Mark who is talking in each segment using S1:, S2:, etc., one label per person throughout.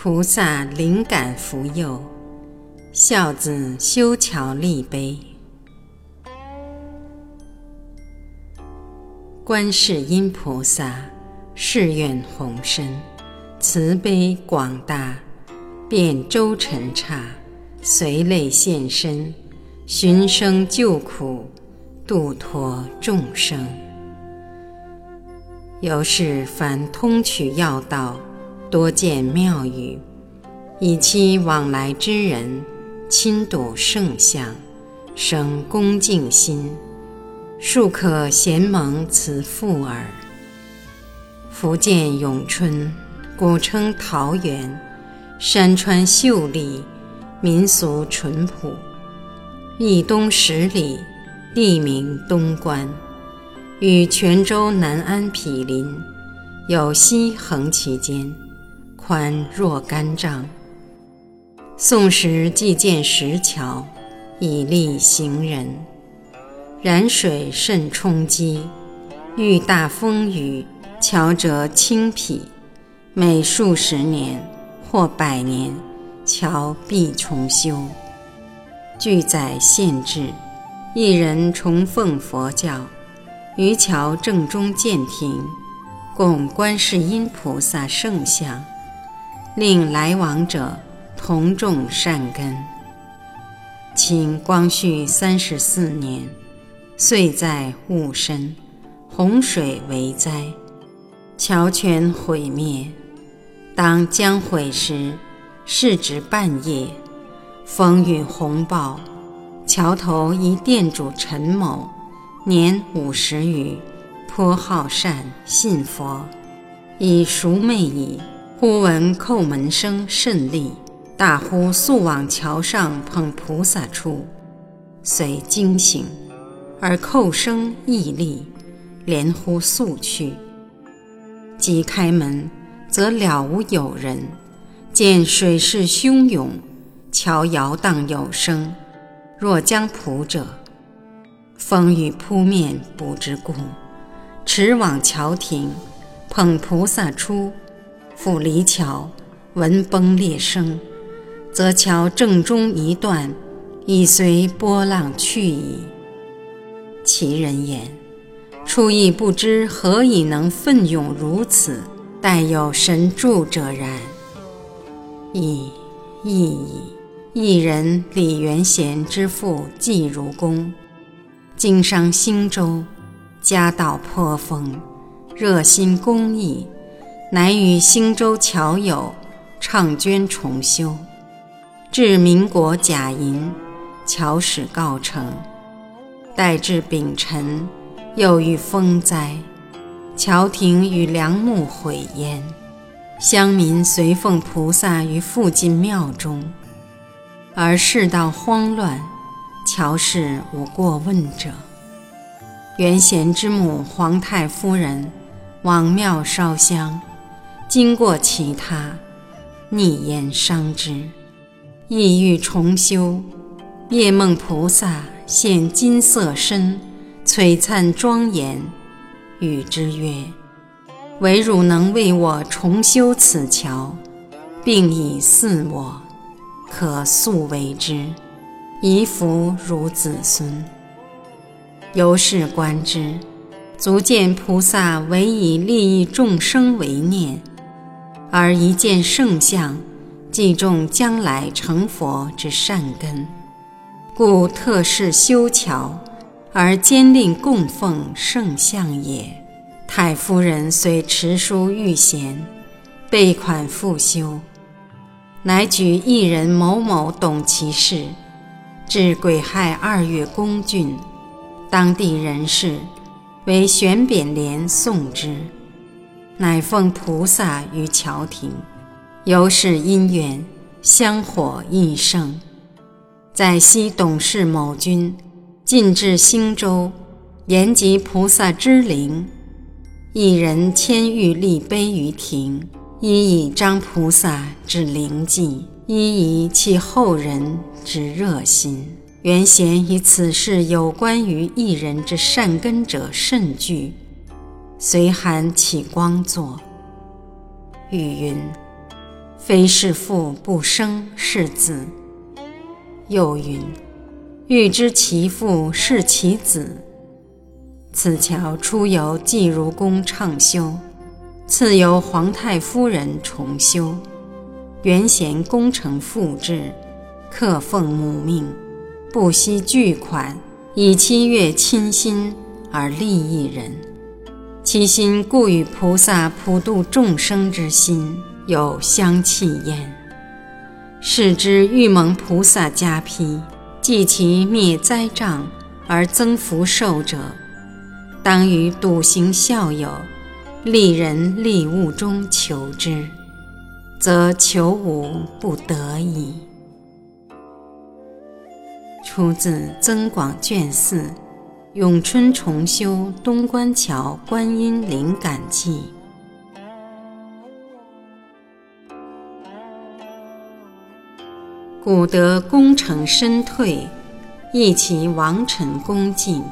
S1: 菩萨灵感福佑，孝子修桥立碑。观世音菩萨誓愿宏深，慈悲广大，遍周尘刹，随类现身，寻声救苦，度脱众生。由是凡通衢要道，多见庙宇，以期往来之人亲睹圣像，生恭敬心，庶可咸蒙慈父耳。福建永春，古称桃源，山川秀丽，民俗淳朴，以东10里，地名东关，与泉州南安毗邻，有溪横其间，宽若干丈。宋时即建石桥，以利行人。然水甚冲积，遇大风雨，桥则倾劈，每数十年或100年，桥必重修。据载县志，一人崇奉佛教，于桥正中建亭，供观世音菩萨圣像，令来往者同种善根。清光绪34年，岁在戊申，洪水为灾，桥全毁灭。当将毁时，是值半夜，风雨洪暴，桥头一店主陈某，年50余，颇好善，信佛，已熟昧矣。忽闻叩门声甚厉，大呼速往桥上捧菩萨出，遂惊醒，而叩声亦厉，连呼速去。即开门，则了无有人，见水势汹涌，桥摇荡有声，若将扑者。风雨扑面，不知故，驰往桥亭，捧菩萨出，复离桥，闻崩裂声，则桥正中一段，已随波浪去矣。其人言：初亦不知何以能奋勇如此，待有神助者然。亦一人李元贤之父季如公，经商兴州，家道颇丰，热心公益，乃与兴州侨友倡捐重修。至民国甲寅，桥始告成。待至丙辰，又遇风灾，桥亭与梁木毁焉，乡民随奉菩萨于附近庙中，而世道慌乱，桥事无过问者。元贤之母皇太夫人往庙烧香，经过其他，逆言伤之，意欲重修，夜梦菩萨现金色身，璀璨庄严，语之曰：唯汝能为我重修此桥，并以祀我，可速为之，宜福汝子孙。由是观之，足见菩萨唯以利益众生为念，而一见圣像，即种将来成佛之善根，故特事修桥，而坚令供奉圣像也。太夫人遂持书谕贤，备款复修，乃举一人某某懂其事，至癸亥2月公郡，当地人士为悬匾联送之，乃奉菩萨于桥亭，由是因缘，香火益盛。在西董事某君进至兴州，言及菩萨之灵，一人牵玉立碑于庭，一以彰菩萨之灵迹，一以其后人之热心。元贤以此事有关于一人之善根者甚具，随函启光作，语云： 非是父不生是子。又云：欲知其父是其子。此桥初由季如公倡修，次由皇太夫人重修。原嫌工程复制，克奉母命，不惜巨款，以7月亲心而利一人。其心故与菩萨普度众生之心有相契焉。是之欲蒙菩萨加披，济其灭灾障而增福寿者，当于笃行孝友、利人利物中求之，则求无不得矣。出自增广卷4咏春重修东关桥观音灵感记。古德功成身退，忆其王臣恭敬。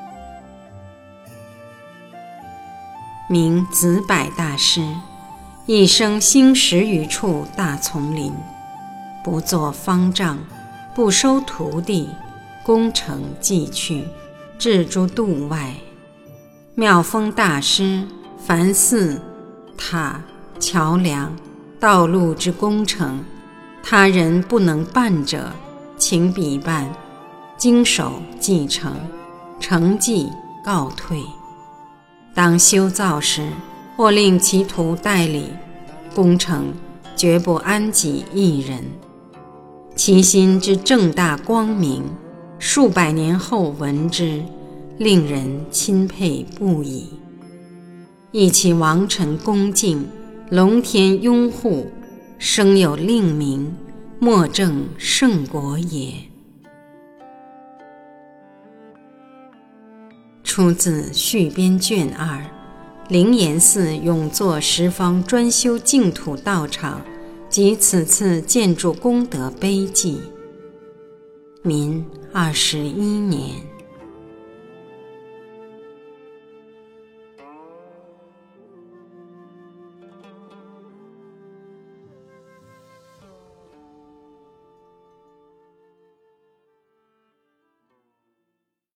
S1: 名子柏大师，一生兴10余处大丛林，不作方丈，不收徒弟，功成即去，至诸度外。妙峰大师凡寺、塔、桥梁、道路之工程，他人不能办者，请彼办，经手继承，成绩告退。当修造时，或令其徒代理，工程绝不安己一人。其心之正大光明，数百年后闻之，令人钦佩不已。忆其王臣恭敬，龙天拥护，生有令名，莫正圣国也。出自续编卷2灵岩寺永作十方专修净土道场及此次建筑功德碑记。民21年。